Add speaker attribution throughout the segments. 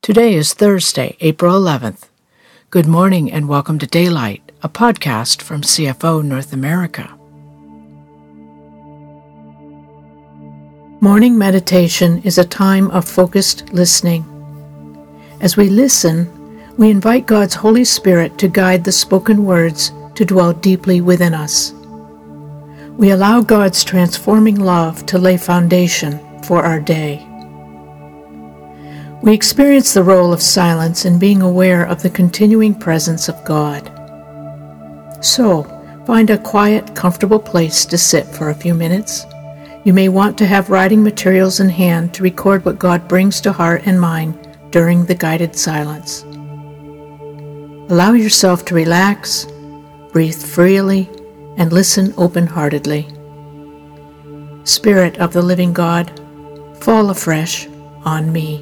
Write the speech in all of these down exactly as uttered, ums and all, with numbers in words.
Speaker 1: Today is Thursday, April eleventh. Good morning and welcome to Daylight, a podcast from C F O North America. Morning meditation is a time of focused listening. As we listen, we invite God's Holy Spirit to guide the spoken words to dwell deeply within us. We allow God's transforming love to lay foundation for our day. We experience the role of silence in being aware of the continuing presence of God. So, find a quiet, comfortable place to sit for a few minutes. You may want to have writing materials in hand to record what God brings to heart and mind during the guided silence. Allow yourself to relax, breathe freely, and listen open-heartedly. Spirit of the living God, fall afresh on me.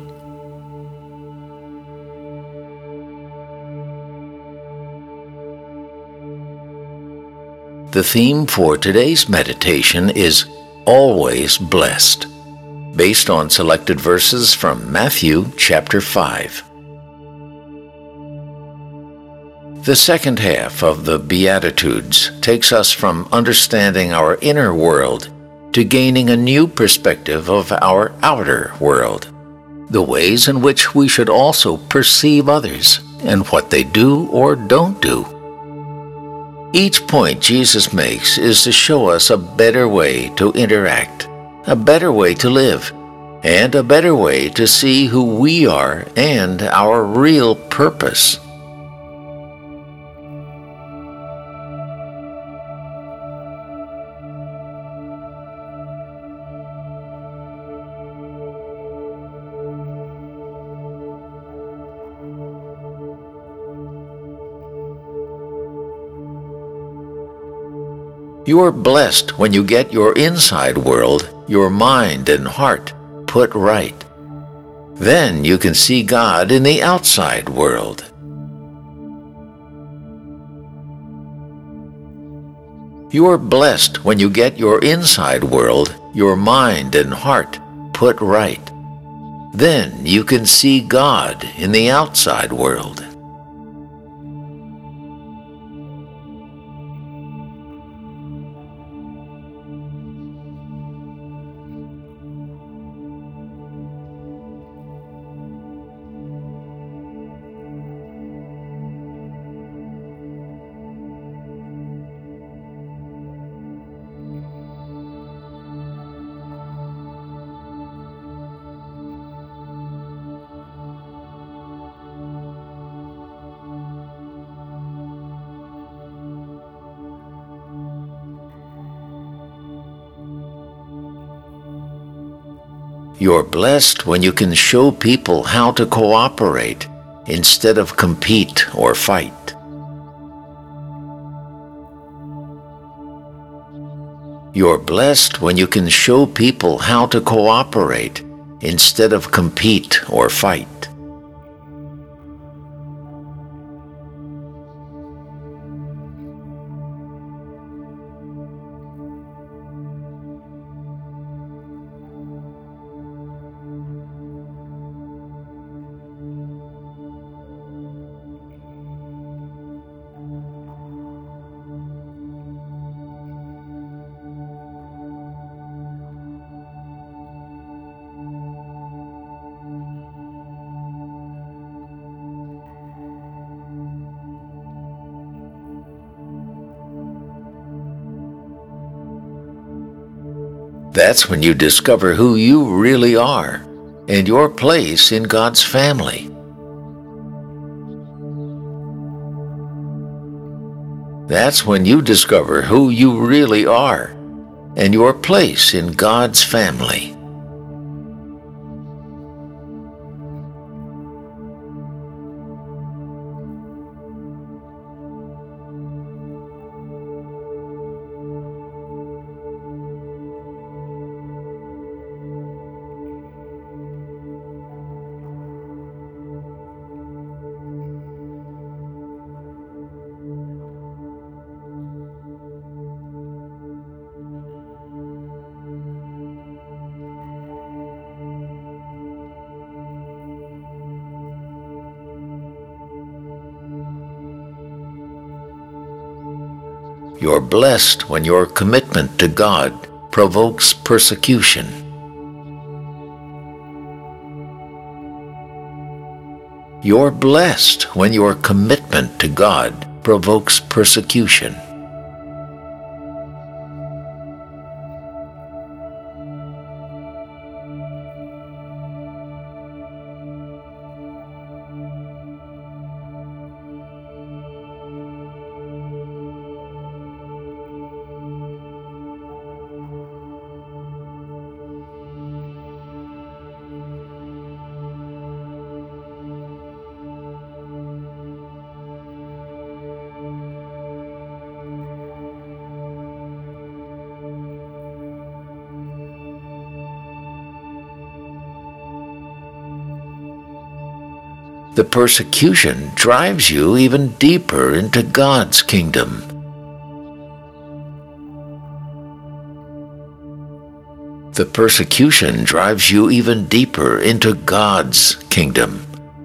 Speaker 2: The theme for today's meditation is Always Blessed, based on selected verses from Matthew chapter five. The second half of the Beatitudes takes us from understanding our inner world to gaining a new perspective of our outer world, the ways in which we should also perceive others and what they do or don't do. Each point Jesus makes is to show us a better way to interact, a better way to live, and a better way to see who we are and our real purpose. You are blessed when you get your inside world, your mind and heart, put right. Then you can see God in the outside world. You are blessed when you get your inside world, your mind and heart, put right. Then you can see God in the outside world. You're blessed when you can show people how to cooperate instead of compete or fight. You're blessed when you can show people how to cooperate instead of compete or fight. That's when you discover who you really are and your place in God's family. That's when you discover who you really are and your place in God's family. You're blessed when your commitment to God provokes persecution. You're blessed when your commitment to God provokes persecution. The persecution drives you even deeper into God's kingdom. The persecution drives you even deeper into God's kingdom.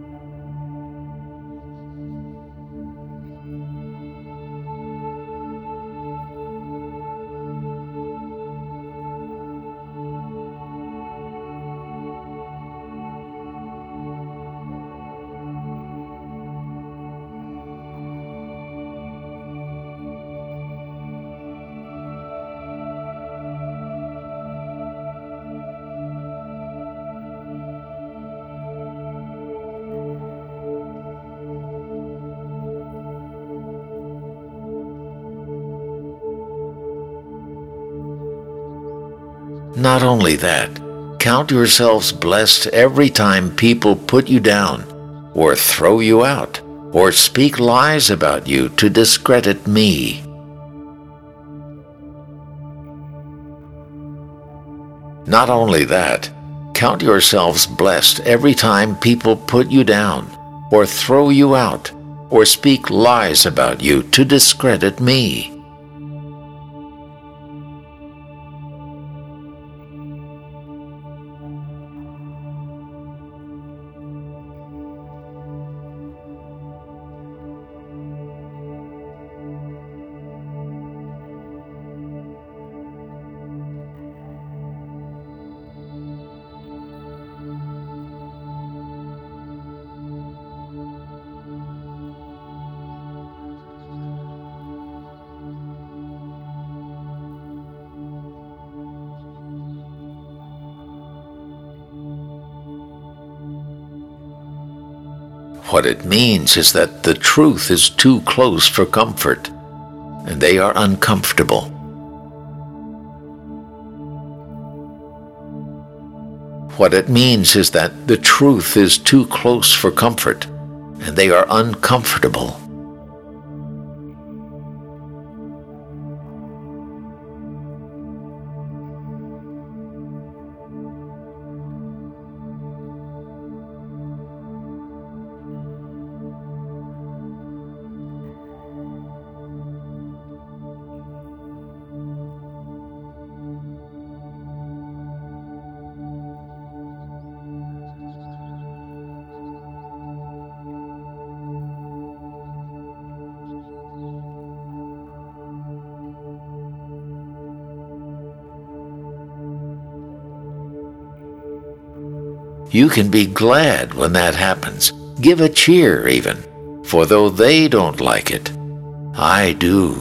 Speaker 2: Not only that, count yourselves blessed every time people put you down, or throw you out, or speak lies about you to discredit me. Not only that, count yourselves blessed every time people put you down, or throw you out, or speak lies about you to discredit me. What it means is that the truth is too close for comfort, and they are uncomfortable. What it means is that the truth is too close for comfort, and they are uncomfortable. You can be glad when that happens. Give a cheer even, for though they don't like it, I do.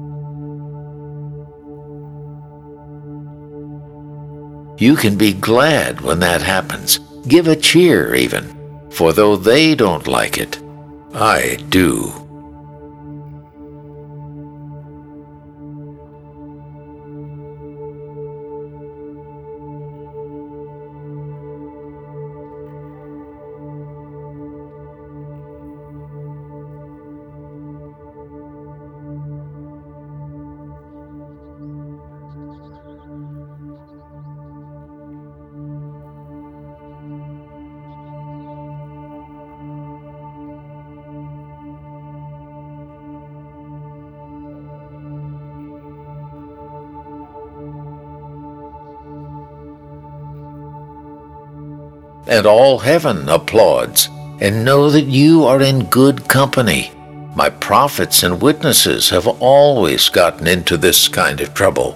Speaker 2: You can be glad when that happens. Give a cheer even, for though they don't like it, I do. And all heaven applauds, and know that you are in good company, My prophets and witnesses have always gotten into this kind of trouble.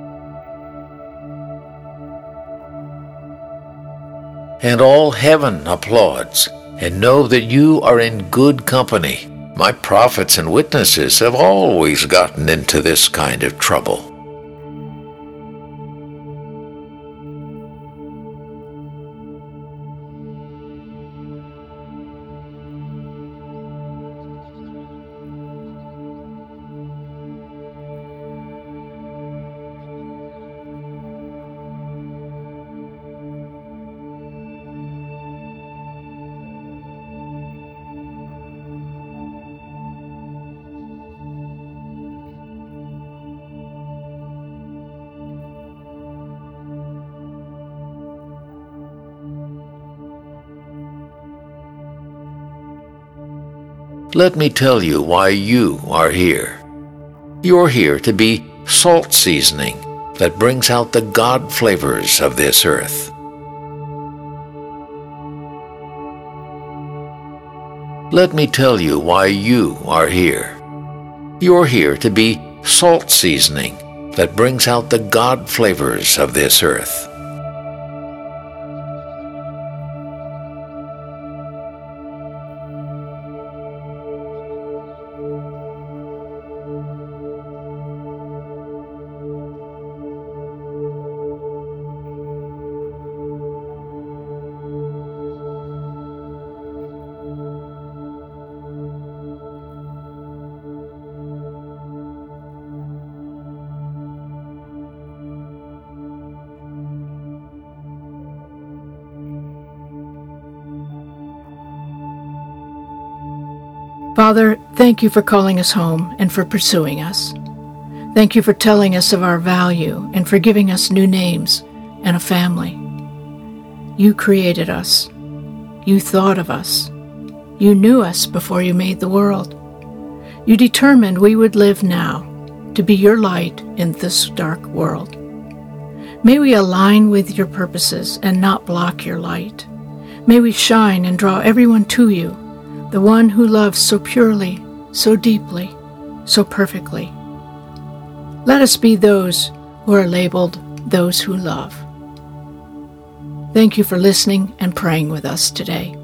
Speaker 2: And all heaven applauds, and know that you are in good company. My prophets and witnesses have always gotten into this kind of trouble. Let me tell you why you are here. You're here to be salt seasoning that brings out the God flavors of this earth. Let me tell you why you are here. You're here to be salt seasoning that brings out the God flavors of this earth.
Speaker 1: Father, thank you for calling us home and for pursuing us. Thank you for telling us of our value and for giving us new names and a family. You created us. You thought of us. You knew us before you made the world. You determined we would live now to be your light in this dark world. May we align with your purposes and not block your light. May we shine and draw everyone to you, the one who loves so purely, so deeply, so perfectly. Let us be those who are labeled those who love. Thank you for listening and praying with us today.